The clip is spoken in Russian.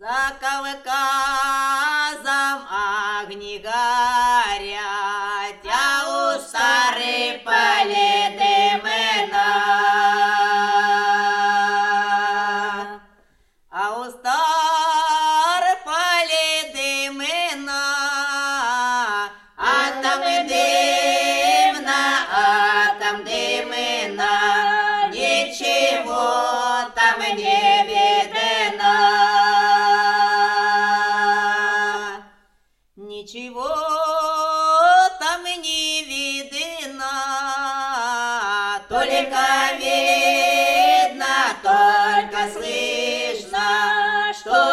За Кавказом огни горят, а у старой поле дымена. А у старой поле дымена, а там дымна, ничего там не видно. Ничего там не видно, только видно, только слышно, что